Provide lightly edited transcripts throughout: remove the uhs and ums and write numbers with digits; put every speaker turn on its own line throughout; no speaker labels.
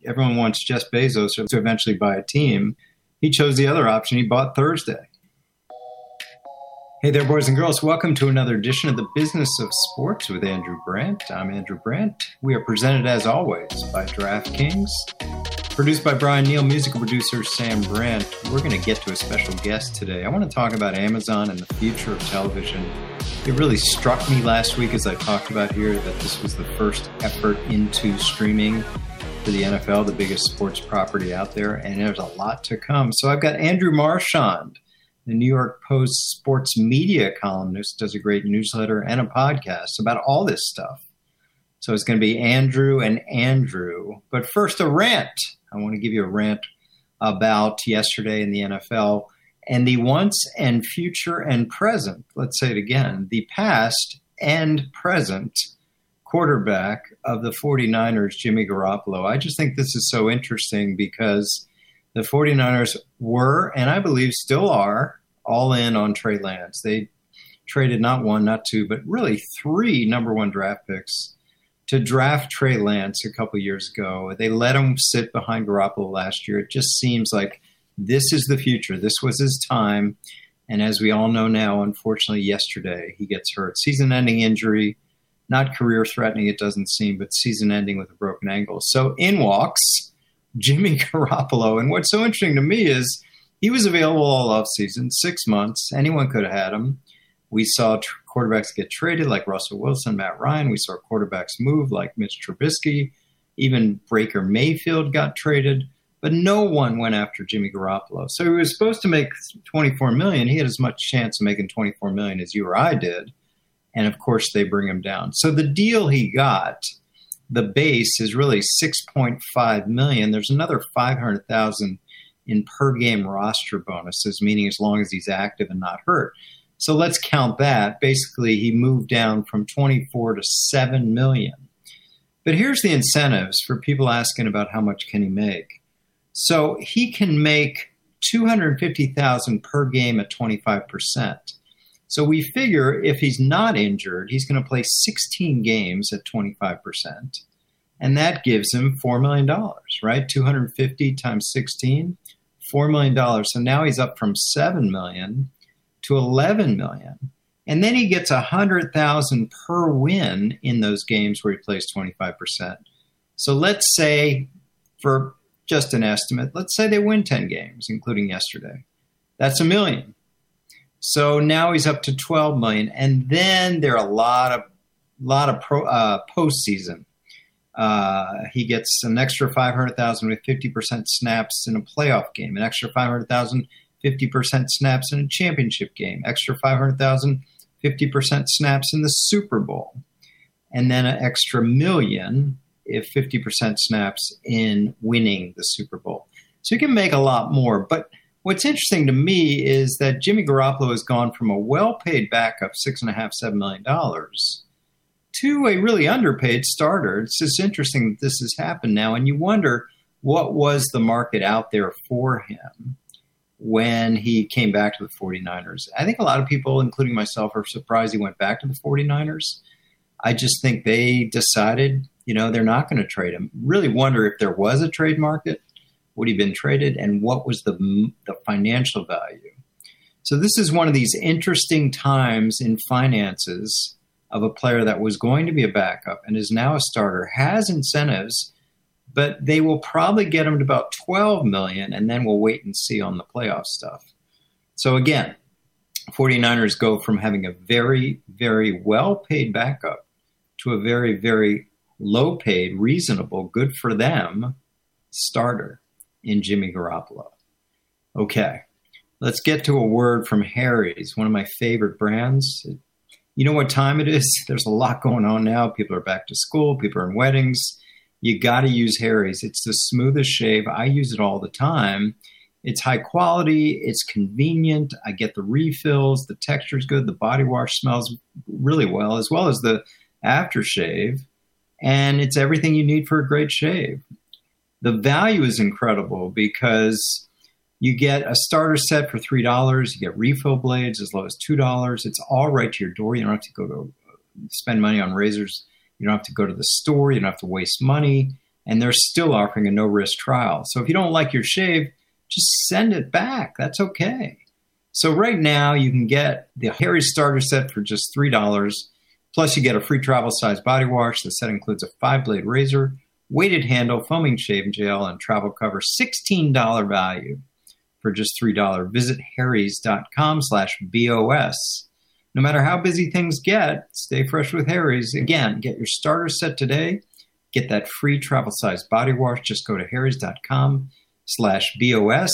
everyone wants Jeff Bezos to eventually buy a team. He chose the other option. He bought Thursday. Hey there, boys and girls. Welcome to another edition of the Business of Sports with Andrew Brandt. I'm Andrew Brandt. We are presented, as always, by DraftKings. Produced by Brian Neal, musical producer Sam Brandt. We're going to get to a special guest today. I want to talk about Amazon and the future of television. It really struck me last week, as I talked about here, that this was the first effort into streaming for the NFL, the biggest sports property out there, and there's a lot to come. So I've got Andrew Marchand, the New York Post sports media columnist, does a great newsletter and a podcast about all this stuff. So it's going to be Andrew and Andrew. But first, a rant. I want to give you a rant about yesterday in the NFL and the once and future and present, let's say it again, the past and present quarterback of the 49ers, Jimmy Garoppolo. I just think this is so interesting because the 49ers were, and I believe still are, all in on Trey Lance. They traded not one, not two, but really three number one draft picks to draft Trey Lance a couple years ago. They let him sit behind Garoppolo last year. It just seems like this is the future. This was his time. And as we all know now, unfortunately, yesterday, he gets hurt. Season-ending injury, not career-threatening, it doesn't seem, but season-ending with a broken ankle. So in walks Jimmy Garoppolo. And what's so interesting to me is he was available all offseason, 6 months. Anyone could have had him. We saw quarterbacks get traded like Russell Wilson, Matt Ryan. We saw quarterbacks move like Mitch Trubisky. Even Baker Mayfield got traded. But no one went after Jimmy Garoppolo. So he was supposed to make $24 million. He had as much chance of making $24 million as you or I did. And, of course, they bring him down. So the deal he got, the base, is really $6.5 million. There's another $500,000 in per-game roster bonuses, meaning as long as he's active and not hurt. So let's count that. Basically, he moved down from 24 to 7 million. But here's the incentives for people asking about how much can he make. So he can make $250,000 per game at 25%. So we figure if he's not injured, he's going to play 16 games at 25%. And that gives him $4 million, right? 250 times 16, $4 million. So now he's up from 7 million to 11 million. And then he gets 100,000 per win in those games where he plays 25%. So let's say, for just an estimate, let's say they win 10 games, including yesterday. That's $1 million. So now he's up to 12 million. And then there are a lot of postseason. He gets an extra 500,000 with 50% snaps in a playoff game, an extra 500,000 50% snaps in a championship game, extra 500,000, 50% snaps in the Super Bowl, and then an extra $1 million if 50% snaps in winning the Super Bowl. So you can make a lot more. But what's interesting to me is that Jimmy Garoppolo has gone from a well-paid backup, $6.5–7 million, to a really underpaid starter. It's just interesting that this has happened now, and you wonder what was the market out there for him when he came back to the 49ers. I think a lot of people, including myself, are surprised he went back to the 49ers. I just think they decided, they're not going to trade him. Really wonder if there was a trade market, would he have been traded, and what was the financial value. So this is one of these interesting times in finances of a player that was going to be a backup and is now a starter, has incentives, but they will probably get him to about 12 million, and then we'll wait and see on the playoff stuff. So again, 49ers go from having a very, very well-paid backup to a very, very low-paid, reasonable, good for them starter in Jimmy Garoppolo. Okay, let's get to a word from Harry's, one of my favorite brands. You know what time it is? There's a lot going on now. People are back to school. People are in weddings. You got to use Harry's. It's the smoothest shave. I use it all the time. It's high quality. It's convenient. I get the refills. The texture's good. The body wash smells really well as the aftershave. And it's everything you need for a great shave. The value is incredible because you get a starter set for $3. You get refill blades as low as $2. It's all right to your door. You don't have to go to spend money on razors. You don't have to go to the store. You don't have to waste money. and they're still offering a no-risk trial. So if you don't like your shave, just send it back. That's okay. So right now you can get the Harry's starter set for just $3. Plus you get a free travel size body wash. The set includes a 5-blade razor, weighted handle, foaming shaving gel, and travel cover. $16 value for just $3. Visit harrys.com/BOS. No matter how busy things get, stay fresh with Harry's. Again, get your starter set today. Get that free travel size body wash. Just go to harrys.com/BOS,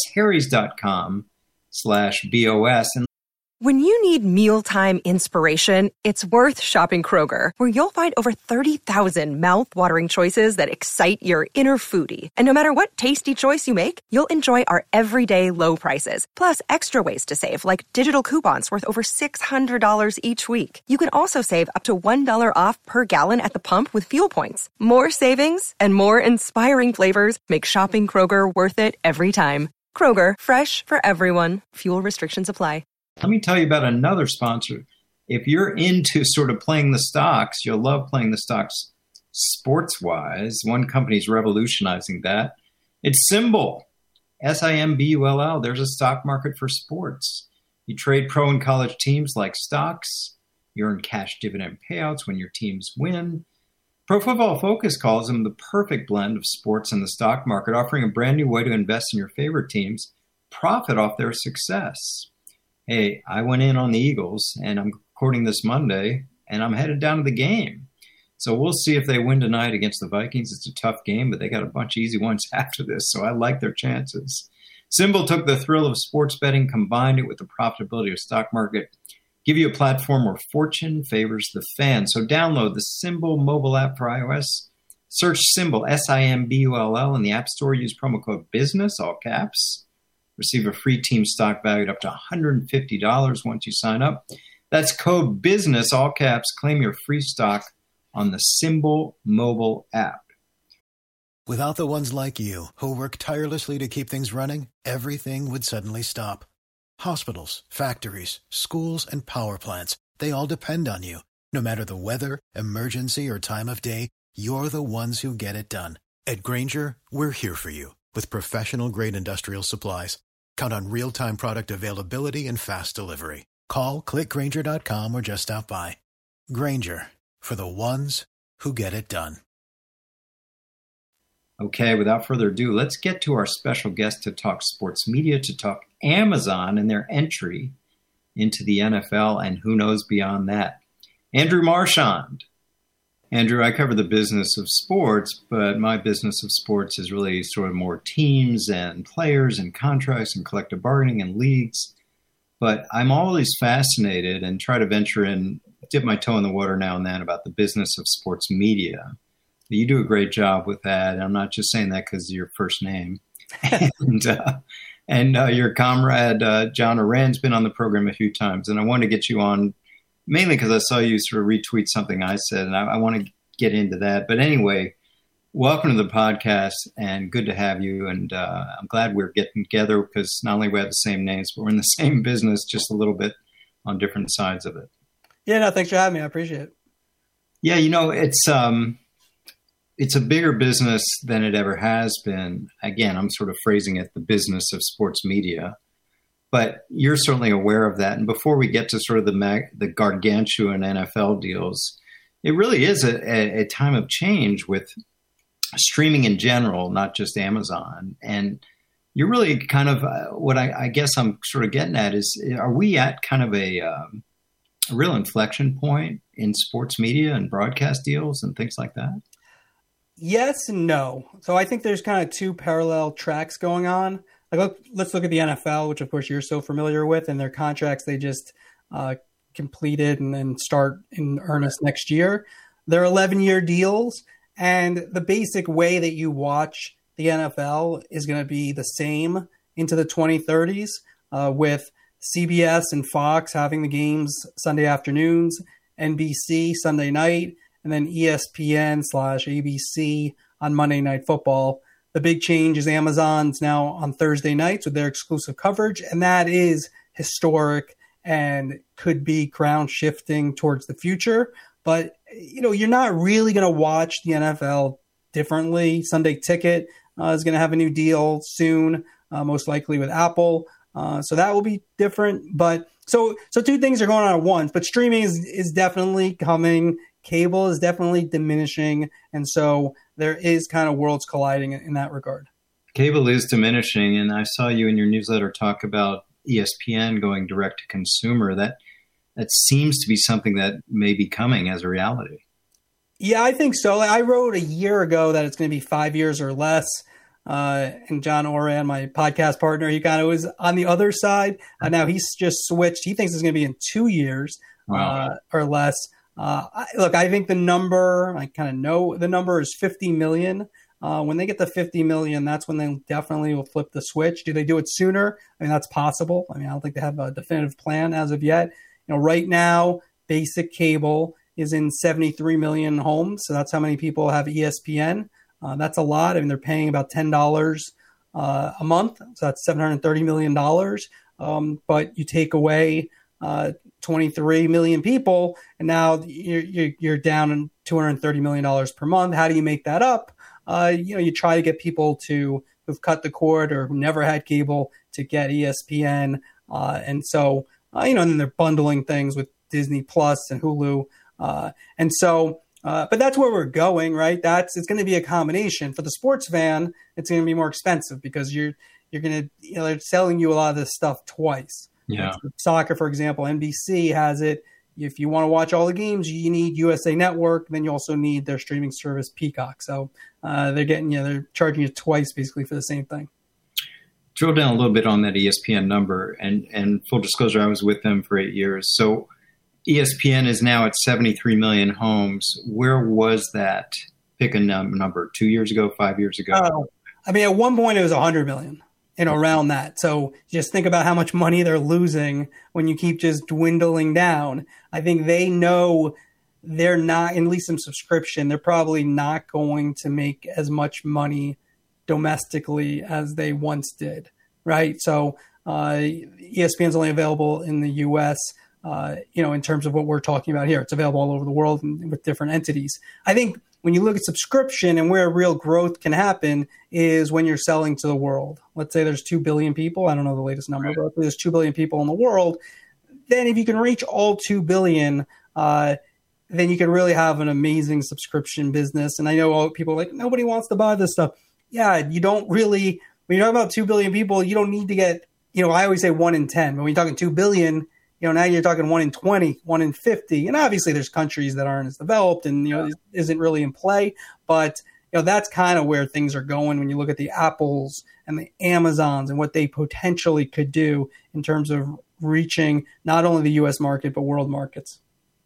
harrys.com/BOS. And
when you need mealtime inspiration, it's worth shopping Kroger, where you'll find over 30,000 mouth-watering choices that excite your inner foodie. And no matter what tasty choice you make, you'll enjoy our everyday low prices, plus extra ways to save, like digital coupons worth over $600 each week. You can also save up to $1 off per gallon at the pump with fuel points. More savings and more inspiring flavors make shopping Kroger worth it every time. Kroger, fresh for everyone. Fuel restrictions apply.
let me tell you about another sponsor. If you're into sort of playing the stocks, you'll love playing the stocks sports-wise. One company's revolutionizing that. It's Simbull, S-I-M-B-U-L-L. There's a stock market for sports. You trade pro and college teams like stocks. You earn cash dividend payouts when your teams win. Pro Football Focus calls them the perfect blend of sports and the stock market, offering a brand new way to invest in your favorite teams, profit off their success. Hey, I went in on the Eagles, and I'm recording this Monday, and I'm headed down to the game. So we'll see if they win tonight against the Vikings. It's a tough game, but they got a bunch of easy ones after this, so I like their chances. Simbull took the thrill of sports betting, combined it with the profitability of stock market, give you a platform where fortune favors the fan. So download the Simbull mobile app for iOS. Search Simbull, S-I-M-B-U-L-L, in the App Store. Use promo code BUSINESS, all caps. Receive a free team stock valued up to $150 once you sign up. That's code BUSINESS, all caps. Claim your free stock on the Simbull mobile app.
Without the ones like you, who work tirelessly to keep things running, everything would suddenly stop. Hospitals, factories, schools, and power plants, they all depend on you. No matter the weather, emergency, or time of day, you're the ones who get it done. At Grainger, we're here for you with professional-grade industrial supplies. Count on real-time product availability and fast delivery. Call, clickgrainger.com, or just stop by. Grainger, for the ones who get it done.
Okay, without further ado, let's get to our special guest to talk sports media, to talk Amazon and their entry into the NFL and who knows beyond that. Andrew Marchand. Andrew, I cover the business of sports, but my business of sports is really sort of more teams and players and contracts and collective bargaining and leagues. But I'm always fascinated and try to venture in, dip my toe in the water now and then about the business of sports media. You do a great job with that. And I'm not just saying that because of your first name. and your comrade, John Oran's been on the program a few times. And I wanted to get you on mainly because I saw you sort of retweet something I said, and I want to get into that. But anyway, welcome to the podcast, and good to have you. And I'm glad we're getting together because not only we have the same names, but we're in the same business, just a little bit on different sides of it.
Yeah, no, thanks for having me. I appreciate it.
Yeah, it's a bigger business than it ever has been. Again, I'm sort of phrasing it the business of sports media. But you're certainly aware of that. And before we get to sort of the gargantuan NFL deals, it really is a time of change with streaming in general, not just Amazon. And you're really kind of what I guess I'm sort of getting at is, are we at kind of a real inflection point in sports media and broadcast deals and things like that?
Yes and no. So I think there's kind of two parallel tracks going on. Like, let's look at the NFL, which of course you're so familiar with, and their contracts they just completed and then start in earnest next year. They're 11-year deals, and the basic way that you watch the NFL is going to be the same into the 2030s, with CBS and Fox having the games Sunday afternoons, NBC Sunday night, and then ESPN/ABC on Monday Night Football. The big change is Amazon's now on Thursday nights with their exclusive coverage, and that is historic and could be ground shifting towards the future. But, you're not really going to watch the NFL differently. Sunday Ticket is going to have a new deal soon, most likely with Apple. So that will be different. But so two things are going on at once. But streaming is definitely coming. Cable is definitely diminishing. And so there is kind of worlds colliding in that regard.
Cable is diminishing. And I saw you in your newsletter talk about ESPN going direct to consumer. That seems to be something that may be coming as a reality. Yeah,
I think so. I wrote a year ago that it's going to be 5 years or less. And John Oran, my podcast partner, he kind of was on the other side. Now he's just switched. He thinks it's going to be in 2 years or less. I think the number, I kind of know the number is 50 million. When they get to 50 million, that's when they definitely will flip the switch. Do they do it sooner? I mean, that's possible. I mean, I don't think they have a definitive plan as of yet. Right now, basic cable is in 73 million homes. So that's how many people have ESPN. That's a lot. I mean, they're paying about $10 a month. So that's $730 million. But you take away 23 million people, and now you're down in $230 million per month. How do you make that up? You try to get people who've cut the cord or who never had cable to get ESPN. And then they're bundling things with Disney Plus and Hulu. But that's where we're going, right? It's going to be a combination. For the sports fan, it's going to be more expensive because you're going to, they're selling you a lot of this stuff twice.
Yeah.
Like soccer, for example, NBC has it. If you want to watch all the games, you need USA Network. Then you also need their streaming service, Peacock. So they're charging you twice basically for the same thing.
Drill down a little bit on that ESPN number, and full disclosure, I was with them for 8 years. So ESPN is now at 73 million homes. Where was that? Pick a number. 2 years ago, 5 years ago?
At one point it was 100 million. Around that. So just think about how much money they're losing when you keep just dwindling down. I think they know they're not, at least in subscription, they're probably not going to make as much money domestically as they once did, right? So ESPN is only available in the U.S., in terms of what we're talking about here. It's available all over the world and with different entities. I think when you look at subscription and where real growth can happen is when you're selling to the world. Let's say there's 2 billion people. I don't know the latest number, but there's 2 billion people in the world. Then if you can reach all 2 billion, then you can really have an amazing subscription business. And I know people are like, nobody wants to buy this stuff. Yeah, you don't really, when you're talking about 2 billion people, you don't need to get, I always say 1 in 10. But when you're talking 2 billion, now you're talking 1 in 20, 1 in 50. And obviously there's countries that aren't as developed and, isn't really in play. But, that's kind of where things are going when you look at the Apples and the Amazons and what they potentially could do in terms of reaching not only the U.S. market, but world markets.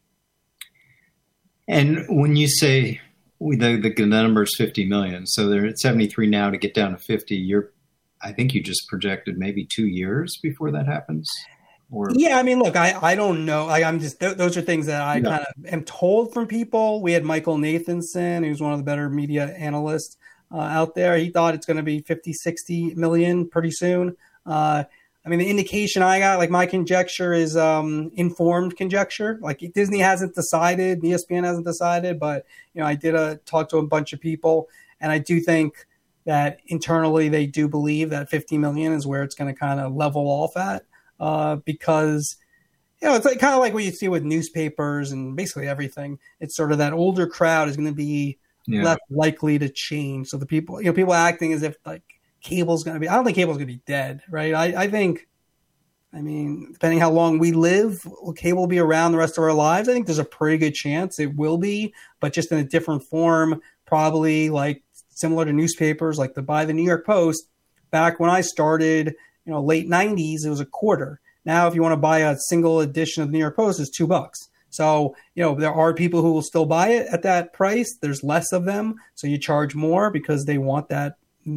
And when you say the number is 50 million, so they're at 73 now to get down to 50, I think you just projected maybe 2 years before that happens.
Yeah, look, I don't know. I'm just those are things that I kind of am told from people. We had Michael Nathanson, who's one of the better media analysts out there. He thought it's going to be 50, 60 million pretty soon. The indication I got, my conjecture is informed conjecture. Disney hasn't decided, ESPN hasn't decided, but I did talk to a bunch of people, and I do think that internally they do believe that 50 million is where it's going to kind of level off at. Because, it's kind of like what you see with newspapers and basically everything. It's sort of that older crowd is going to be less likely to change. So the people, people acting as if cable's going to be, I don't think cable's going to be dead, right? I think, depending how long we live, will cable be around the rest of our lives? I think there's a pretty good chance it will be, but just in a different form, probably similar to newspapers, buy the New York Post. Back when I started, late 90s, it was $0.25. Now, if you want to buy a single edition of the New York Post, it's $2. So, there are people who will still buy it at that price. There's less of them. So you charge more because they want that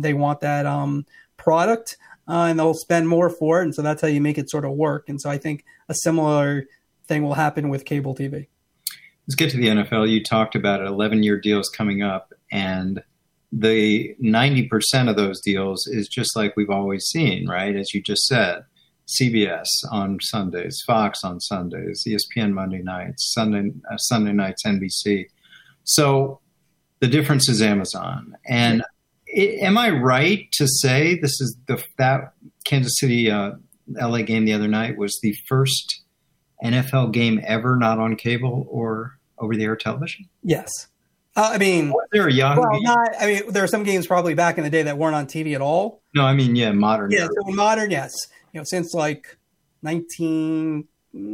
product and they'll spend more for it. And so that's how you make it sort of work. And so I think a similar thing will happen with cable TV.
Let's get to the NFL. You talked about 11-year deals coming up, and the 90% of those deals is just like we've always seen, right? As you just said, CBS on Sundays, Fox on Sundays, ESPN Monday nights, Sunday nights, NBC. So The difference is Amazon. And am I right to say this is that Kansas City LA game the other night was the first NFL game ever not on cable or over-the-air television?
Yes. I mean,
was there a Yahoo game?
There are some games probably back in the day that weren't on TV at all.
No, I mean, modern.
Yeah, so modern, yes. Since like probably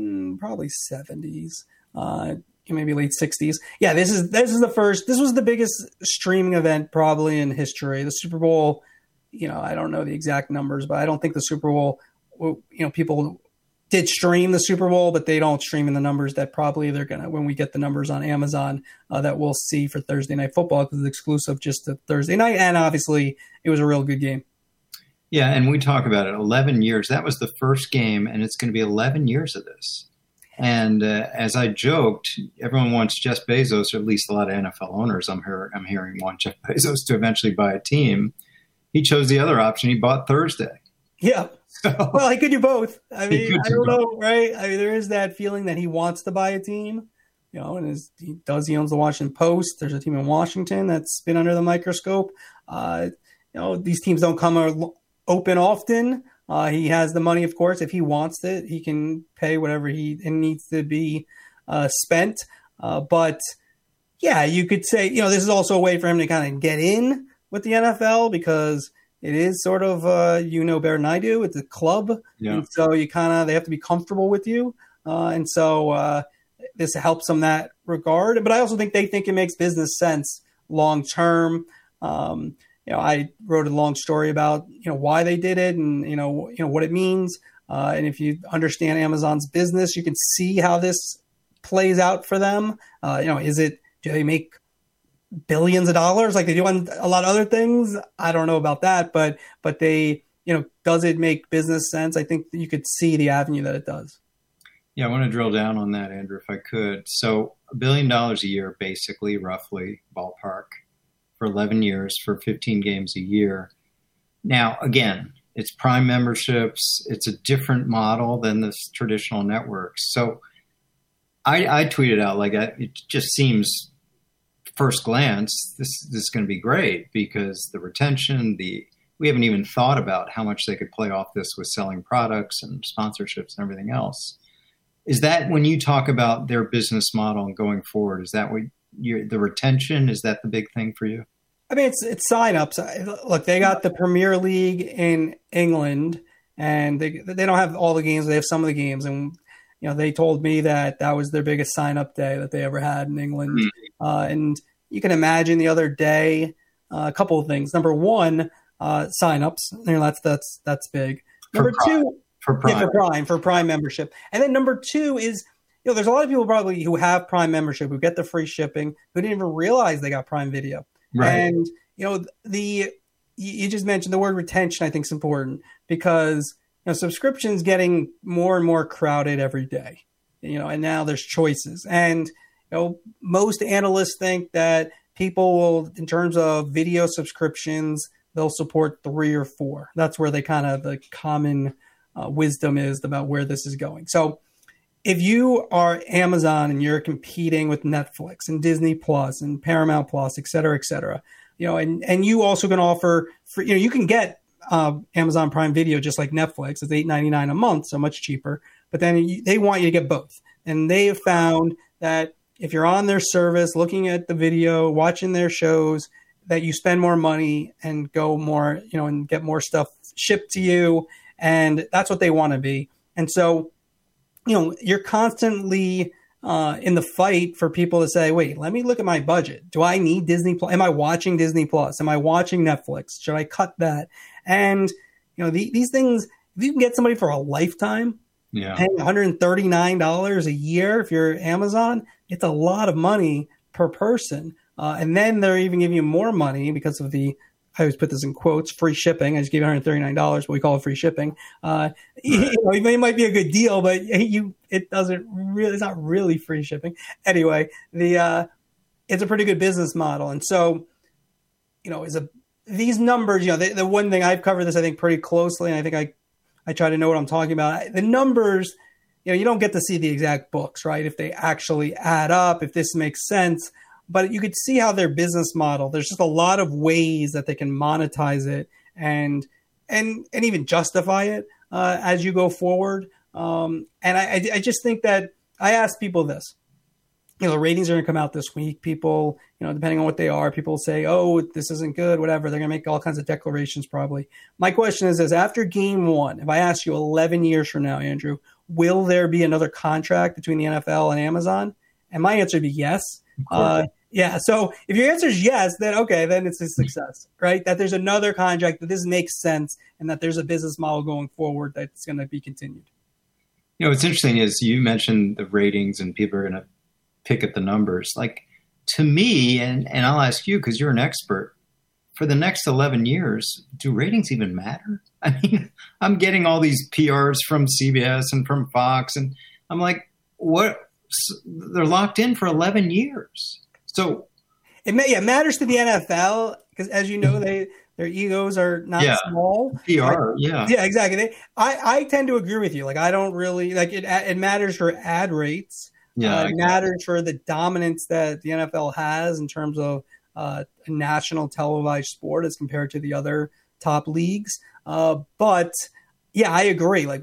70s, maybe late 60s. Yeah, this is the first. This was the biggest streaming event probably in history. The Super Bowl, I don't know the exact numbers, but I don't think the Super Bowl, people did stream the Super Bowl, but they don't stream in the numbers that probably they're going to, when we get the numbers on Amazon, that we'll see for Thursday Night Football, because it's exclusive just to Thursday night. And obviously it was a real good game.
Yeah. And we talk about it, 11 years. That was the first game, and it's going to be 11 years of this. And as I joked, everyone wants Jeff Bezos, or at least a lot of NFL owners I'm hearing want Jeff Bezos to eventually buy a team. He chose the other option. He bought Thursday.
Yeah. Well, he could do both. I don't know, right? There is that feeling that he wants to buy a team, and he owns the Washington Post. There's a team in Washington that's been under the microscope. These teams don't come open often. He has the money, of course. If he wants it, he can pay whatever it needs to be spent. But yeah, you could say, this is also a way for him to kind of get in with the NFL, because it is sort of, better than I do. It's a club. Yeah. And so they have to be comfortable with you. And so this helps them that regard. But I also think they think it makes business sense long term. I wrote a long story about, why they did it and, what it means. And if you understand Amazon's business, you can see how this plays out for them. Do they make billions of dollars like they do on a lot of other things? I don't know about that, but they, does it make business sense? I think you could see the avenue that it does.
Yeah, I want to drill down on that, Andrew, if I could. So $1 billion a year, basically, roughly, ballpark, for 11 years for 15 games a year. Now, again, it's Prime memberships. It's a different model than the traditional networks. So I tweeted out, it just seems, first glance, this is going to be great, because the retention, we haven't even thought about how much they could play off this with selling products and sponsorships and everything else. Is that, when you talk about their business model and going forward, is that what the retention, is that the big thing for you?
I mean, it's signups. Look, they got the Premier League in England, and they don't have all the games. They have some of the games, and they told me that was their biggest sign-up day that they ever had in England. Mm-hmm. And you can imagine the other day, a couple of things. Number one, signups. That's big. Number two, for Prime membership. And then number two is, there's a lot of people probably who have Prime membership, who get the free shipping, who didn't even realize they got Prime Video. Right. And, you just mentioned the word retention, I think is important, because, subscriptions getting more and more crowded every day, and now there's choices. And, most analysts think that people will, in terms of video subscriptions, they'll support 3 or 4. That's where the common wisdom is about where this is going. So if you are Amazon and you're competing with Netflix and Disney Plus and Paramount Plus, et cetera, and you also can offer free, you can get Amazon Prime Video just like Netflix. It's $8.99 a month, so much cheaper. But then they want you to get both. And they have found that if you're on their service, looking at the video, watching their shows, that you spend more money and go more, and get more stuff shipped to you. And that's what they want to be. And so, you're constantly in the fight for people to say, wait, let me look at my budget. Do I need Disney Plus? Am I watching Disney Plus? Am I watching Netflix? Should I cut that? And, these things, if you can get somebody for a lifetime, paying $139 a year, if you're Amazon, it's a lot of money per person. And then they're even giving you more money because of I always put this in quotes, free shipping. I just gave you $139, but we call it free shipping. It might be a good deal, but it's not really free shipping. Anyway, it's a pretty good business model. And so, these numbers, the one thing I've covered this, I think, pretty closely, and I think I try to know what I'm talking about. The numbers, you don't get to see the exact books, right? If they actually add up, if this makes sense. but you could see how their business model, there's just a lot of ways that they can monetize it and even justify it as you go forward. And I just think that I ask people this. The ratings are going to come out this week. People, depending on what they are, people say, oh, this isn't good, whatever. They're going to make all kinds of declarations probably. My question is this, after game one, if I ask you 11 years from now, Andrew, will there be another contract between the NFL and Amazon? And my answer would be yes. Yeah. So if your answer is yes, then okay, then it's a success, right? That there's another contract, that this makes sense, and that there's a business model going forward that's going to be continued.
What's interesting is you mentioned the ratings and people are going to pick at the numbers. Like, to me, and I'll ask you because you're an expert, for the next 11 years, do ratings even matter? I mean, I'm getting all these PRs from CBS and from Fox, and I'm like, what? They're locked in for 11 years. So
it matters to the NFL because, as you know, their egos are not small.
PR,
yeah, exactly. I tend to agree with you. Like, I don't really like it. It matters for ad rates. Yeah, it matters for the dominance that the NFL has in terms of a national televised sport as compared to the other top leagues. But yeah, I agree. Like,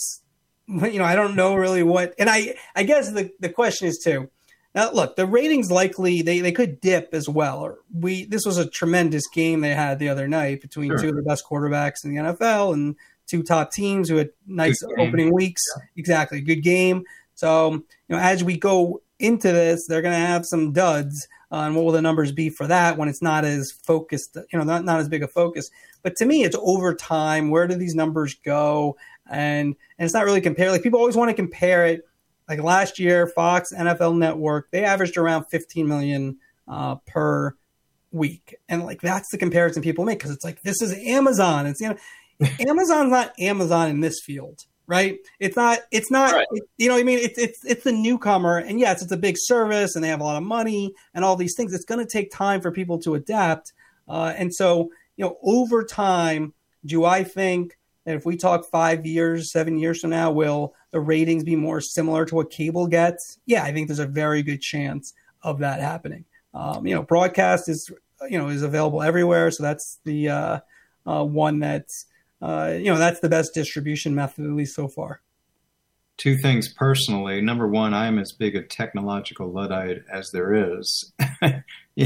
I don't know really what, and I guess the question is too. Now, look, the ratings likely they could dip as well. This was a tremendous game they had the other night between two of the best quarterbacks in the NFL and two top teams who had nice opening weeks. Yeah. Exactly, good game. So, as we go into this, they're going to have some duds. And what will the numbers be for that when it's not as focused, not as big a focus. But to me, it's over time. Where do these numbers go? And it's not really compared. Like, people always want to compare it. Like last year, Fox, NFL Network, they averaged around 15 million per week. And like, that's the comparison people make because it's like, this is Amazon. It's, Amazon's not Amazon in this field. Right. It's not, right. You know what I mean? It's the newcomer, and yes, it's a big service and they have a lot of money and all these things. It's going to take time for people to adapt. And so, over time, do I think that if we talk 5 years, 7 years from now, will the ratings be more similar to what cable gets? Yeah, I think there's a very good chance of that happening. Broadcast is available everywhere. So that's the one that's, that's the best distribution method, at least so far.
Two things personally. Number one, I am as big a technological Luddite as there is, and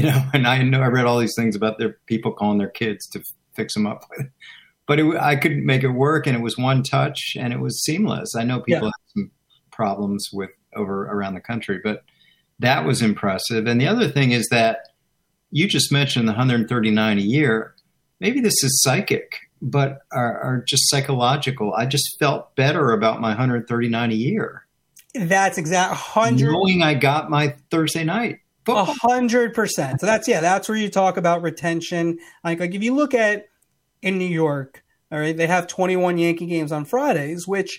I know I read all these things about their people calling their kids to fix them up with it. But I could make it work, and it was one touch, and it was seamless. I know people have some problems with around the country, but that was impressive. And the other thing is that you just mentioned the 139 a year. Maybe this is psychic, but are just psychological. I just felt better about my 139 a year.
That's exact 100.
Knowing I got my Thursday night.
100%. So that's where you talk about retention. Like if you look at in New York, all right, they have 21 Yankee games on Fridays, which,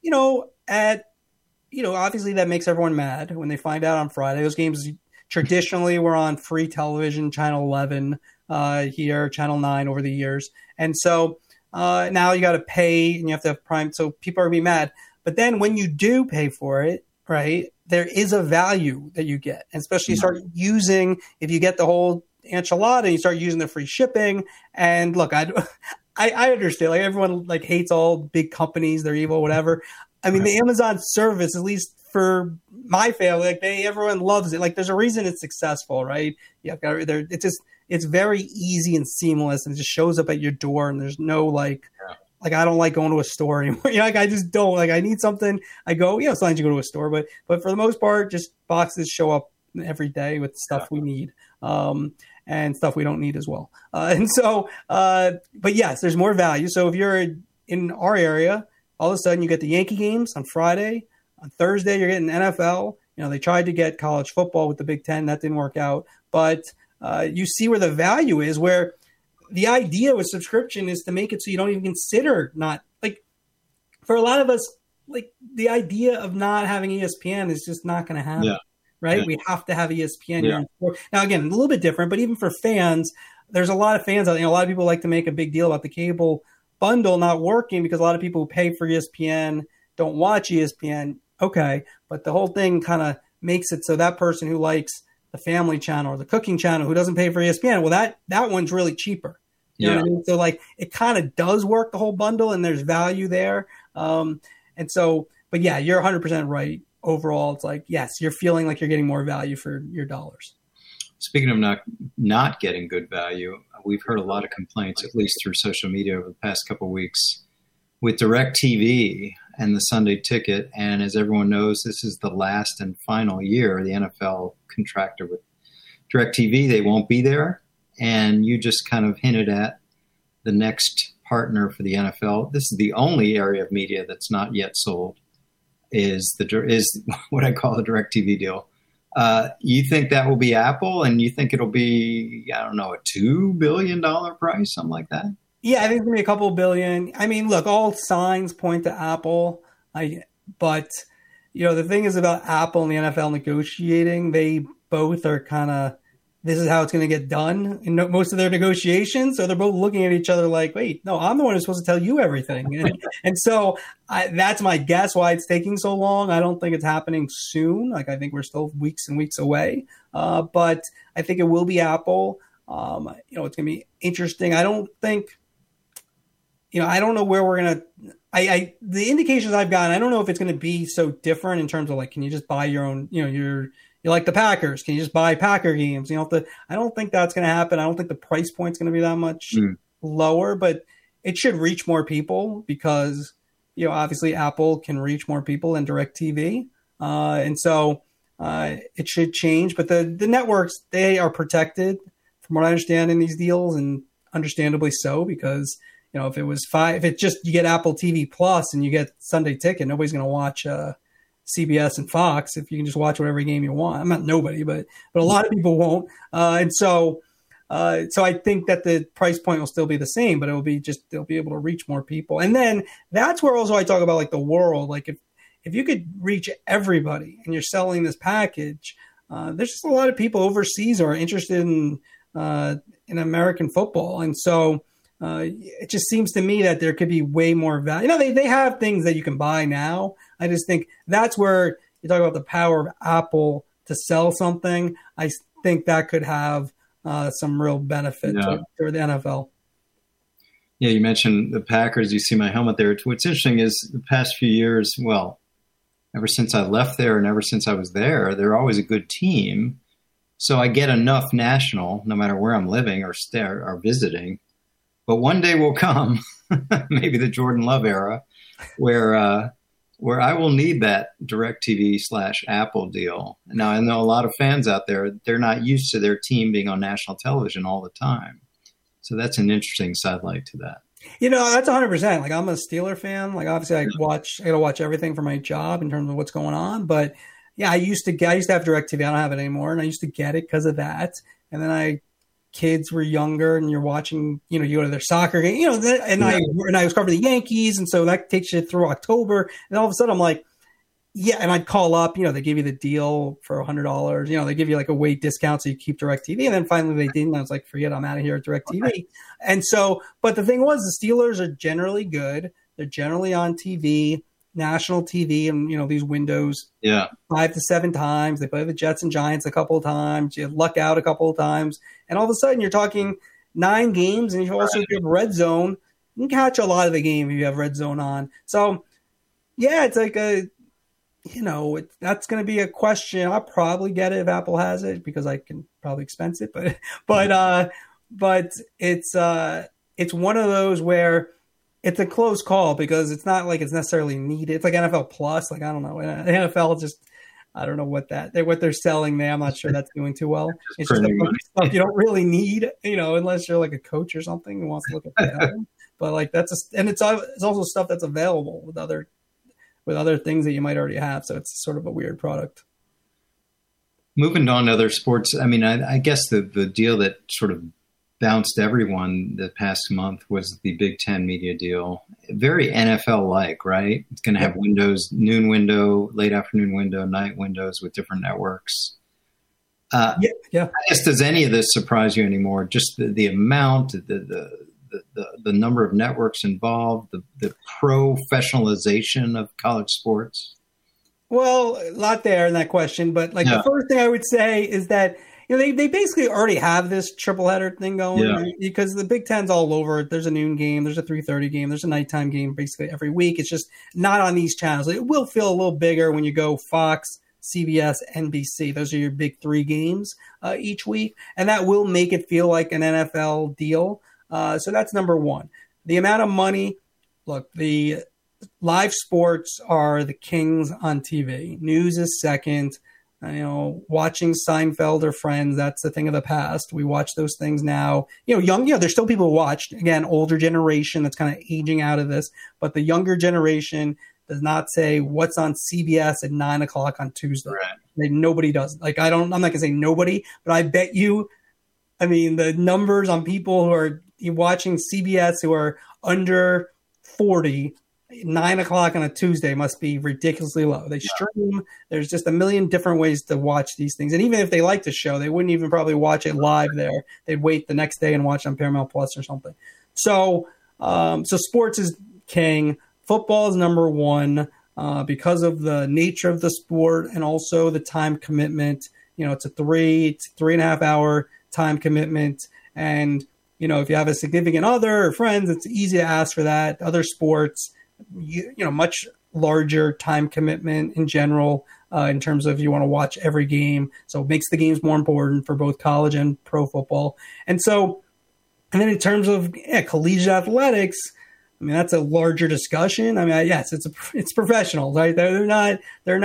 obviously that makes everyone mad when they find out on Friday. Those games traditionally were on free television, Channel 11 here, Channel 9 over the years. And so now you got to pay and you have to have Prime. So people are going to be mad. But then when you do pay for it, right, there is a value that you get. And especially you start using, if you get the whole enchilada, you start using the free shipping. And look, I understand. Like, everyone like hates all big companies. They're evil, whatever. I mean, the Amazon service, at least for my family, like everyone loves it. Like, there's a reason it's successful, right? It's very easy and seamless, and it just shows up at your door. And there's no like I don't like going to a store anymore. I just don't. Like, I need something, I go. Sometimes you go to a store, but for the most part, just boxes show up every day with stuff we need. And stuff we don't need as well. But yes, there's more value. So if you're in our area, all of a sudden you get the Yankee games on Friday. On Thursday, you're getting NFL. They tried to get college football with the Big Ten. That didn't work out. But you see where the value is, where the idea with subscription is to make it so you don't even consider not, like, for a lot of us, like, the idea of not having ESPN is just not going to happen. Yeah. Right? Yeah. We have to have ESPN here. Now, again, a little bit different, but even for fans, there's a lot of fans out there. A lot of people like to make a big deal about the cable bundle not working because a lot of people who pay for ESPN don't watch ESPN. Okay. But the whole thing kind of makes it so that person who likes the Family Channel or the Cooking Channel who doesn't pay for ESPN. Well, that one's really cheaper. You know what I mean? So like it kind of does work the whole bundle, and there's value there. And so, but yeah, you're 100% right. Overall, it's like, yes, you're feeling like you're getting more value for your dollars.
Speaking of not getting good value, we've heard a lot of complaints, at least through social media over the past couple of weeks, with DirecTV and the Sunday Ticket. And as everyone knows, this is the last and final year the NFL contracted with DirecTV. They won't be there. And you just kind of hinted at the next partner for the NFL. This is the only area of media that's not yet sold, is what I call the DirecTV deal. You think that will be Apple, and you think it'll be, I don't know, a $2 billion price, something like that?
Yeah, I think it's going to be a couple billion. I mean, look, all signs point to Apple. But, the thing is about Apple and the NFL negotiating, they both are kind of, this is how it's going to get done in most of their negotiations. So they're both looking at each other like, wait, no, I'm the one who's supposed to tell you everything. And so that's my guess why it's taking so long. I don't think it's happening soon. Like, I think we're still weeks and weeks away. But I think it will be Apple. It's going to be interesting. I don't think, I don't know where we're going to, the indications I've gotten, I don't know if it's going to be so different in terms of like, can you just buy your own, you like the Packers, can you just buy Packer games? I don't think that's going to happen. I don't think the price point's going to be that much lower, but it should reach more people because, obviously Apple can reach more people than DirecTV. And so it should change, but the networks, they are protected from what I understand in these deals, and understandably so, because, if it's just, you get Apple TV Plus and you get Sunday Ticket, nobody's going to watch CBS and Fox if you can just watch whatever game you want. I'm not nobody, but a lot of people won't. So I think that the price point will still be the same, but it will be they'll be able to reach more people. And then that's where also I talk about like the world. Like if you could reach everybody and you're selling this package, there's just a lot of people overseas who are interested in American football. And so it just seems to me that there could be way more value. They have things that you can buy now. I just think that's where you talk about the power of Apple to sell something. I think that could have some real benefit to the NFL.
Yeah, you mentioned the Packers. You see my helmet there. What's interesting is the past few years, well, ever since I left there and ever since I was there, they're always a good team. So I get enough national, no matter where I'm living or visiting. But one day will come, maybe the Jordan Love era, where I will need that DirecTV/Apple deal. Now, I know a lot of fans out there, they're not used to their team being on national television all the time. So that's an interesting sidelight to that.
That's 100%. Like, I'm a Steeler fan. Like, obviously I got to watch everything for my job in terms of what's going on. But yeah, I used to have DirecTV. I don't have it anymore. And I used to get it because of that. And then kids were younger and you're watching, you go to their soccer game, I was covering the Yankees. And so that takes you through October. And all of a sudden I'm like, yeah. And I'd call up, they give you the deal for $100, they give you like a weight discount. So you keep DirecTV. And then finally they didn't. I was like, forget, I'm out of here at DirecTV. Okay. And so, but the thing was, the Steelers are generally good. They're generally on TV, national TV, and these windows 5 to 7 times. They play the Jets and Giants a couple of times. You luck out a couple of times, and all of a sudden you're talking 9 games. And you also have Red Zone. You can catch a lot of the game if you have Red Zone on. So yeah, it's like that's going to be a question. I'll probably get it if Apple has it because I can probably expense it, but it's one of those where it's a close call because it's not like it's necessarily needed. It's like NFL Plus. Like, I don't know. NFL just, I don't know what they're selling there. I'm not sure that's doing too well. It's just a bunch of stuff you don't really need, unless you're like a coach or something who wants to look at that. But like it's also stuff that's available with other things that you might already have. So it's sort of a weird product.
Moving on to other sports. I mean, I guess the deal that sort of bounced everyone the past month was the Big Ten media deal. Very NFL-like, right? It's going to have windows, noon window, late afternoon window, night windows with different networks. I guess, does any of this surprise you anymore? Just the amount, the number of networks involved, the professionalization of college sports?
Well, a lot there in that question, but the first thing I would say is that they basically already have this triple header thing going, right? Because the Big Ten's all over. There's a noon game, there's a 3:30 game, there's a nighttime game basically every week. It's just not on these channels. It will feel a little bigger when you go Fox, CBS, NBC. Those are your big three games each week, and that will make it feel like an NFL deal. So that's number one. The amount of money. Look, the live sports are the kings on TV. News is second. Watching Seinfeld or Friends, that's the thing of the past. We watch those things now. There's still people who watch. Again, older generation that's kind of aging out of this. But the younger generation does not say what's on CBS at 9 o'clock on Tuesday. Right. Nobody does. I'm not going to say nobody, but I bet you, the numbers on people who are watching CBS who are under 40, 9 o'clock on a Tuesday must be ridiculously low. They stream. There's just a million different ways to watch these things. And even if they like the show, they wouldn't even probably watch it live there. They'd wait the next day and watch on Paramount Plus or something. So sports is king. Football is number one because of the nature of the sport and also the time commitment. It's a 3.5 hour time commitment. And, if you have a significant other or friends, it's easy to ask for that. Other sports, much larger time commitment in general in terms of you want to watch every game. So it makes the games more important for both college and pro football. And then in terms of collegiate athletics, that's a larger discussion. Yes, it's professional, right? They're not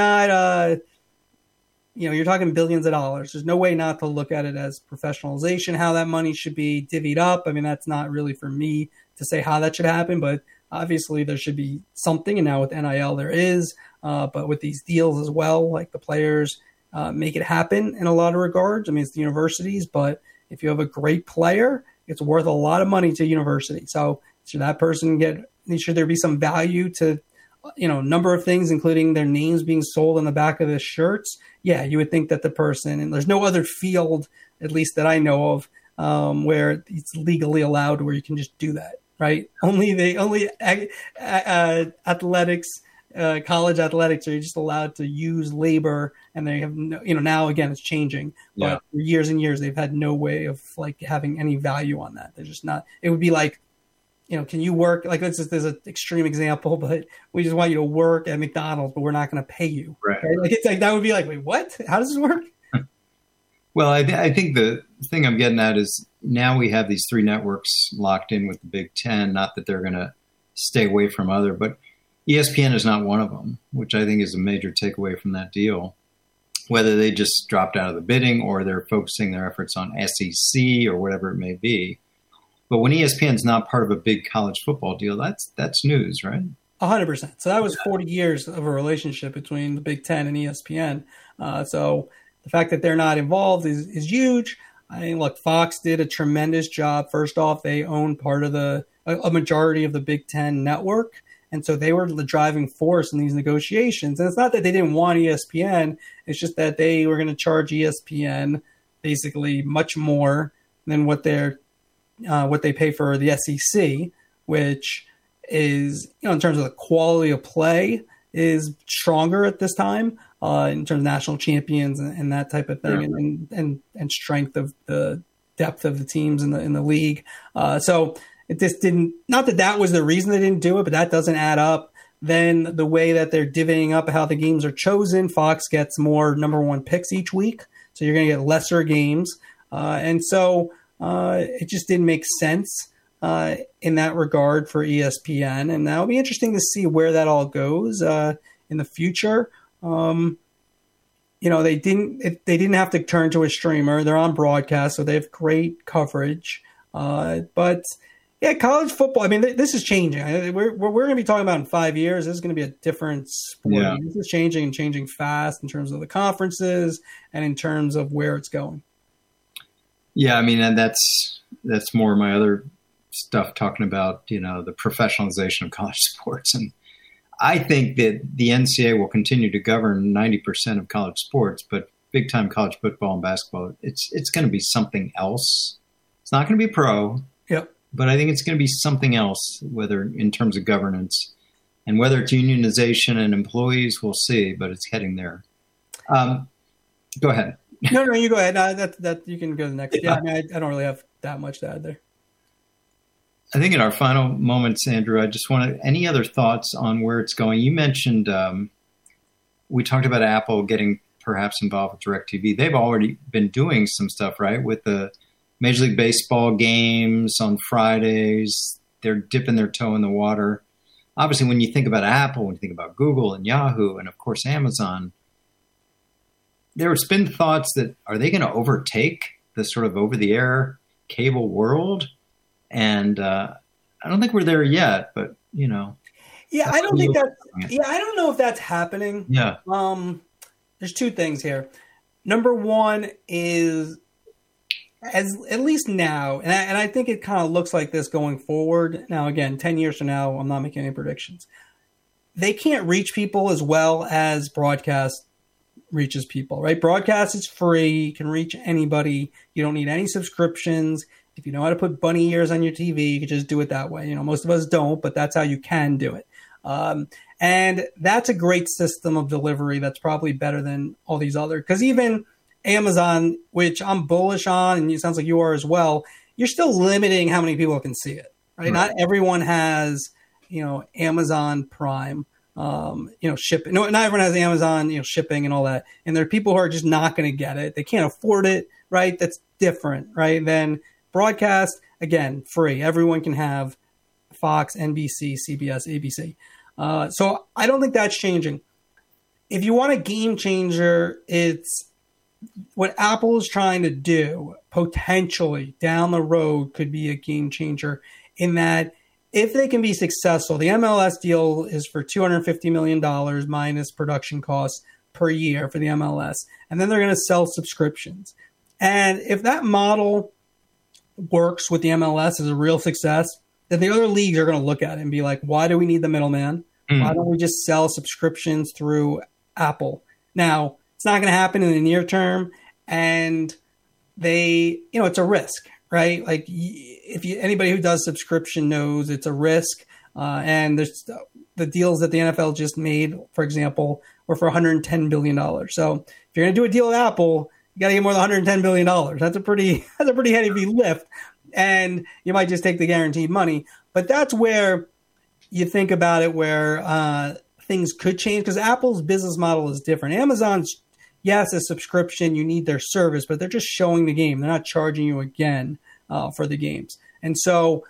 you're talking billions of dollars. There's no way not to look at it as professionalization, how that money should be divvied up. That's not really for me to say how that should happen, but obviously there should be something. And now with NIL there is, but with these deals as well, like the players make it happen in a lot of regards. It's the universities, but if you have a great player, it's worth a lot of money to university. So should that person should there be some value to, number of things, including their names being sold on the back of the shirts? Yeah, you would think that the person, and there's no other field, at least that I know of, where it's legally allowed where you can just do that, right? Only athletics, college athletics are just allowed to use labor, and they have no, now again it's changing, but for years and years they've had no way of having any value on that. They're just not. It would be like, can you work? There's an extreme example, but we just want you to work at McDonald's, but we're not going to pay you.
Right.
It's that would be wait, what? How does this work?
Well, I think the thing I'm getting at is now we have these three networks locked in with the Big Ten. Not that they're going to stay away from other, but ESPN is not one of them, which I think is a major takeaway from that deal. Whether they just dropped out of the bidding or they're focusing their efforts on SEC or whatever it may be. But when ESPN's not part of a big college football deal, that's news, right?
100%. So that was 40 years of a relationship between the Big Ten and ESPN. So the fact that they're not involved is huge. Look, Fox did a tremendous job. First off, they own part of a majority of the Big Ten network. And so they were the driving force in these negotiations. And it's not that they didn't want ESPN. It's just that they were going to charge ESPN basically much more than what they pay for the SEC, which is, in terms of the quality of play, is stronger at this time in terms of national champions and that type of thing, and strength of the depth of the teams in the league. So it just didn't. Not that was the reason they didn't do it, but that doesn't add up. Then the way that they're divvying up how the games are chosen, Fox gets more number one picks each week, so you're going to get lesser games, and so. It just didn't make sense in that regard for ESPN, and that'll be interesting to see where that all goes in the future. They didn't have to turn to a streamer; they're on broadcast, so they have great coverage. But yeah, college football. This is changing. We're going to be talking about in 5 years. This is going to be a different sport. Yeah. This is changing and changing fast in terms of the conferences and in terms of where it's going.
Yeah, and that's more my other stuff talking about, the professionalization of college sports. And I think that the NCAA will continue to govern 90% of college sports, but big-time college football and basketball, it's going to be something else. It's not going to be pro,
yep.
But I think it's going to be something else, whether in terms of governance. And whether it's unionization and employees, we'll see, but it's heading there. Go ahead.
No, you go ahead. That you can go to the next. Yeah, I mean, I don't really have that much to add there.
I think in our final moments, Andrew, I just wanted any other thoughts on where it's going. You mentioned we talked about Apple getting perhaps involved with DirecTV. They've already been doing some stuff, right, with the Major League Baseball games on Fridays. They're dipping their toe in the water. Obviously, when you think about Apple, when you think about Google and Yahoo, and of course Amazon, there's been thoughts that are they going to overtake the sort of over-the-air cable world? And I don't think we're there yet, but you know.
Yeah, I don't think that. Yeah, I don't know if that's happening.
Yeah.
There's two things here. Number one is, at least now, and I think it kind of looks like this going forward. Now, again, 10 years from now, I'm not making any predictions. They can't reach people as well as broadcast reaches people, right? Broadcast is free. You can reach anybody. You don't need any subscriptions. If you know how to put bunny ears on your TV, you can just do it that way. You know, most of us don't, but that's how you can do it. And that's a great system of delivery that's probably better than all these other, because even Amazon, which I'm bullish on, and it sounds like you are as well, you're still limiting how many people can see it, right? Not everyone has, Amazon Prime, shipping. No, not everyone has Amazon, shipping and all that. And there are people who are just not going to get it. They can't afford it, right? That's different, right? Then broadcast, again, free. Everyone can have Fox, NBC, CBS, ABC. So I don't think that's changing. If you want a game changer, it's what Apple is trying to do potentially down the road could be a game changer in that if they can be successful, the MLS deal is for $250 million minus production costs per year for the MLS. And then they're going to sell subscriptions. And if that model works with the MLS as a real success, then the other leagues are going to look at it and be like, why do we need the middleman? Why don't we just sell subscriptions through Apple? Now, it's not going to happen in the near term. And it's a risk, right? Like anybody who does subscription knows it's a risk. And there's the deals that the NFL just made, for example, were for $110 billion. So if you're going to do a deal with Apple, you got to get more than $110 billion. That's a pretty heavy lift. And you might just take the guaranteed money. But that's where you think about it, where things could change, because Apple's business model is different. Amazon's, yes, a subscription, you need their service, but they're just showing the game. They're not charging you again for the games. And so,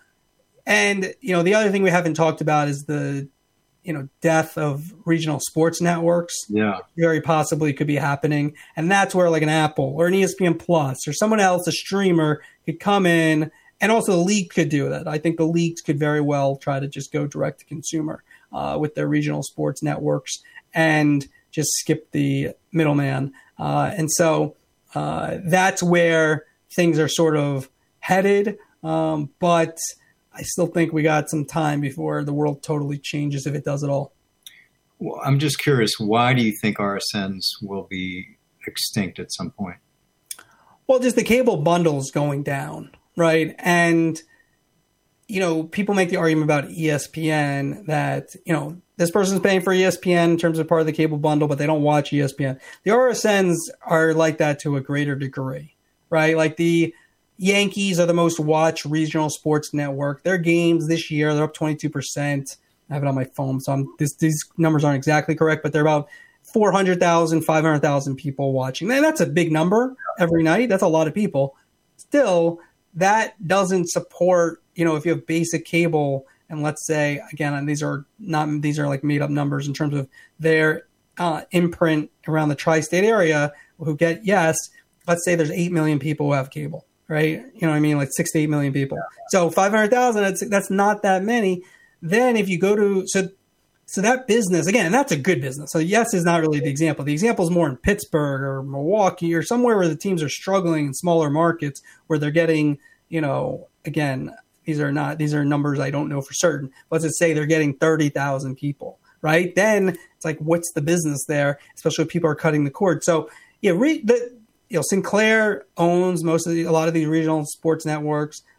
the other thing we haven't talked about is the, death of regional sports networks.
Yeah.
Very possibly could be happening. And that's where like an Apple or an ESPN Plus or someone else, a streamer, could come in. And also the league could do that. I think the leagues could very well try to just go direct to consumer with their regional sports networks and just skip the middleman. And so that's where things are sort of headed. But I still think we got some time before the world totally changes, if it does at all.
Well, I'm just curious, why do you think RSNs will be extinct at some point?
Well, just the cable bundles going down. Right. And, people make the argument about ESPN that, this person's paying for ESPN in terms of part of the cable bundle, but they don't watch ESPN. The RSNs are like that to a greater degree, right? Like the Yankees are the most watched regional sports network. Their games this year, they're up 22%. I have it on my phone, so these numbers aren't exactly correct, but they're about 400,000, 500,000 people watching. And that's a big number every night. That's a lot of people. Still, that doesn't support, if you have basic cable, and let's say, again, and these are like made up numbers in terms of their imprint around the tri-state area who get, let's say there's 8 million people who have cable, right? You know what I mean? Like 6 to 8 million people. Yeah. So 500,000, that's not that many. Then if you go to, so that business, again, that's a good business. So yes is not really the example. The example is more in Pittsburgh or Milwaukee or somewhere where the teams are struggling in smaller markets where they're getting, again, these are numbers I don't know for certain. Let's just say they're getting 30,000 people, right? Then it's like, what's the business there? Especially if people are cutting the cord. So yeah, Sinclair owns a lot of these regional sports networks.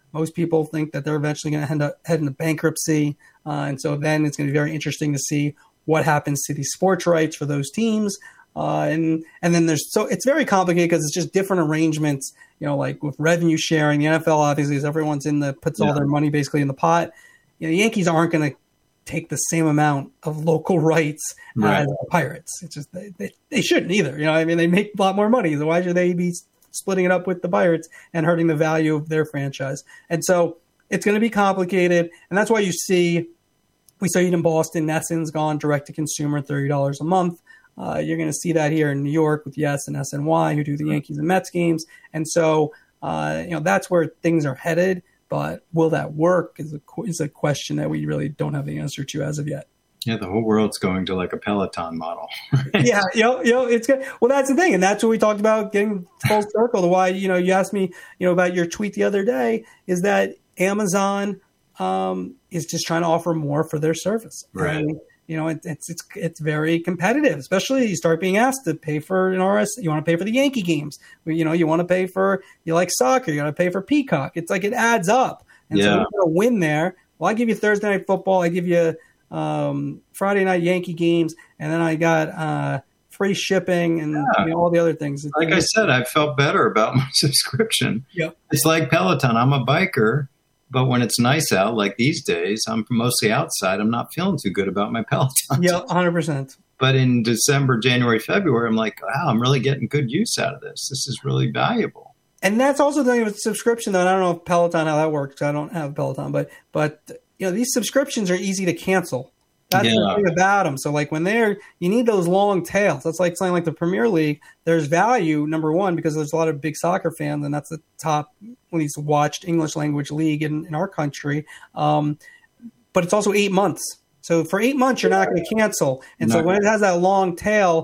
Most people think that they're eventually going to head into bankruptcy. And so then it's going to be very interesting to see what happens to these sports rights for those teams. And then it's very complicated because it's just different arrangements, like with revenue sharing. The NFL obviously is everyone's puts all their money basically in the pot. The Yankees aren't going to take the same amount of local rights as the Pirates. It's just they shouldn't either. They make a lot more money. So why should they be splitting it up with the Pirates and hurting the value of their franchise? And so it's going to be complicated, and that's why we saw it in Boston. NESN's gone direct to consumer, $30 a month. You're going to see that here in New York with Yes and SNY, who do the Yankees and Mets games. And so, that's where things are headed. But will that work is a question that we really don't have the answer to as of yet.
Yeah, the whole world's going to like a Peloton model.
Yeah, it's good. Well, that's the thing. And that's what we talked about, getting full circle to why, you asked me, about your tweet the other day, is that Amazon is just trying to offer more for their service.
Right.
And, it's very competitive, especially you start being asked to pay for an RS. You want to pay for the Yankee games. You want to pay for, you like soccer. You got to pay for Peacock. It's like it adds up. And so you're going to win there. Well, I give you Thursday night football. I give you Friday night Yankee games. And then I got free shipping and all the other things.
Like I said, I felt better about my subscription.
Yep.
It's like Peloton. I'm a biker. But when it's nice out, like these days, I'm mostly outside. I'm not feeling too good about my Peloton.
Yeah, 100%.
But in December, January, February, I'm like, wow, I'm really getting good use out of this. This is really valuable.
And that's also the thing with subscription, though. And I don't know if Peloton, how that works. I don't have Peloton. But these subscriptions are easy to cancel. That's the thing about them. So, like, you need those long tails. That's like something like the Premier League. There's value, number one, because there's a lot of big soccer fans, and that's the top, least watched English language league in our country. But it's also 8 months. So for 8 months, you're not going to cancel. And so when it has that long tail,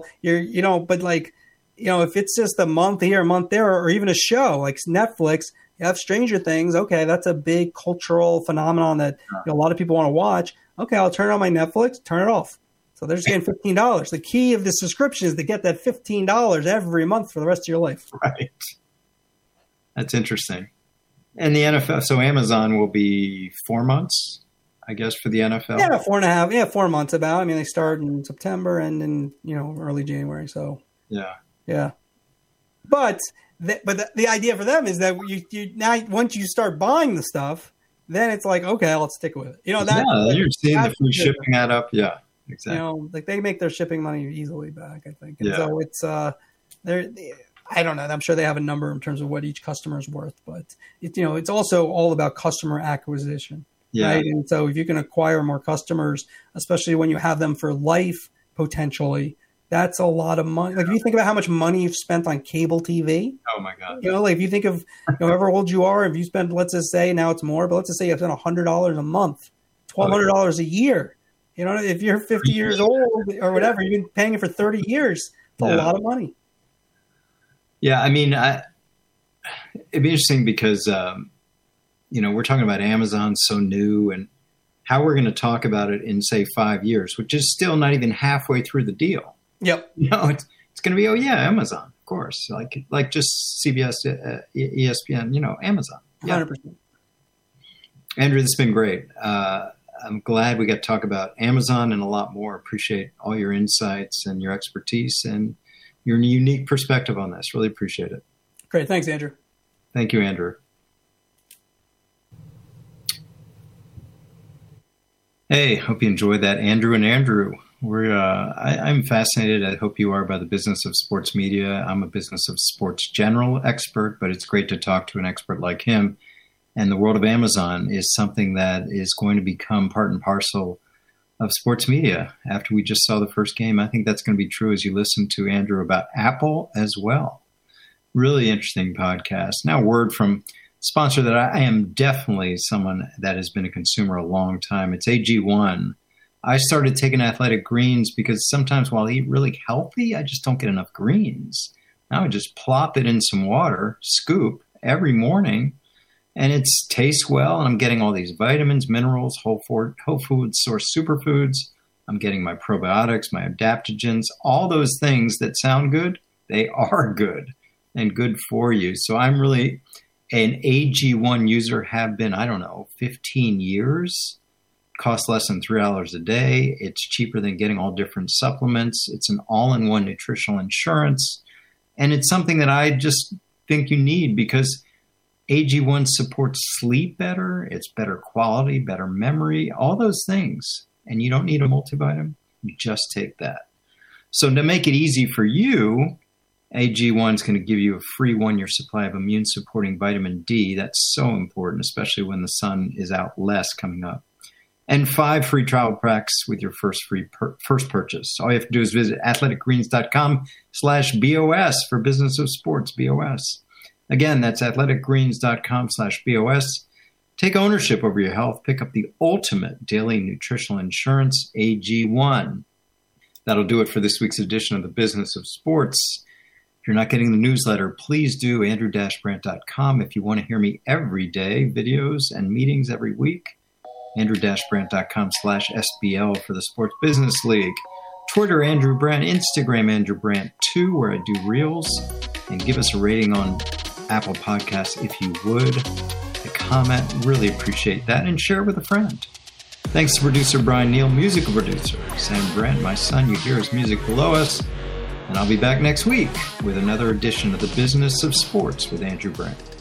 if it's just a month here, a month there, or even a show like Netflix, you have Stranger Things. Okay, that's a big cultural phenomenon that a lot of people want to watch. Okay, I'll turn on my Netflix, turn it off. So they're just getting $15. The key of the subscription is to get that $15 every month for the rest of your life.
Right. That's interesting. And the NFL, so Amazon will be 4 months, I guess, for the NFL?
Yeah, 4.5. Yeah, 4 months about. I mean, they start in September and in, early January. So yeah. But the idea for them is that you now, once you start buying the stuff, then it's like, okay, let's stick with it. You're
seeing the free shipping add up. Yeah, exactly.
They make their shipping money easily back, I think. And so it's I don't know. I'm sure they have a number in terms of what each customer is worth, but it's also all about customer acquisition.
Yeah.
Right. And so if you can acquire more customers, especially when you have them for life, potentially, that's a lot of money. Like if you think about how much money you've spent on cable TV.
Oh my God.
Like if you think of however old you are, if you spend, let's just say now it's more, but let's just say you spend $100 a month, $1,200 a year. If you're 50 years old or whatever, you've been paying it for 30 years. It's a lot of money.
Yeah. I mean, it'd be interesting because, we're talking about Amazon so new and how we're going to talk about it in, say, 5 years, which is still not even halfway through the deal.
Yep.
It's going to be, Amazon, of course, like just CBS, ESPN, Amazon. Yeah.
100%.
Andrew, this has been great. I'm glad we got to talk about Amazon and a lot more. Appreciate all your insights and your expertise and your unique perspective on this. Really appreciate it.
Great. Thanks, Andrew.
Thank you, Andrew. Hey, hope you enjoyed that, Andrew and Andrew. I'm fascinated. I hope you are by the business of sports media. I'm a business of sports general expert, but it's great to talk to an expert like him. And the world of Amazon is something that is going to become part and parcel of sports media. After we just saw the first game, I think that's going to be true as you listen to Andrew about Apple as well. Really interesting podcast. Now, a word from sponsor that I am definitely someone that has been a consumer a long time. It's AG1. I started taking Athletic Greens because sometimes while I eat really healthy, I just don't get enough greens. Now I just plop it in some water, scoop every morning, and it tastes well. And I'm getting all these vitamins, minerals, whole food source superfoods. I'm getting my probiotics, my adaptogens, all those things that sound good. They are good and good for you. So I'm really an AG1 user have been, 15 years. Costs less than $3 a day. It's cheaper than getting all different supplements. It's an all-in-one nutritional insurance. And it's something that I just think you need because AG1 supports sleep better. It's better quality, better memory, all those things. And you don't need a multivitamin. You just take that. So to make it easy for you, AG1 is going to give you a free 1-year supply of immune-supporting vitamin D. That's so important, especially when the sun is out less coming up. And 5 free trial packs with your first purchase. All you have to do is visit athleticgreens.com/BOS for Business of Sports, BOS. Again, that's athleticgreens.com/BOS. Take ownership over your health. Pick up the ultimate daily nutritional insurance, AG1. That'll do it for this week's edition of the Business of Sports. If you're not getting the newsletter, please do andrew-brandt.com. If you want to hear me every day, videos and meetings every week, andrew-brandt.com/SBL for the Sports Business League. Twitter, Andrew Brandt. Instagram, Andrew Brandt2, where I do reels. And give us a rating on Apple Podcasts if you would. A comment, really appreciate that. And share it with a friend. Thanks to producer Brian Neal, musical producer Sam Brandt. My son, you hear his music below us. And I'll be back next week with another edition of the Business of Sports with Andrew Brandt.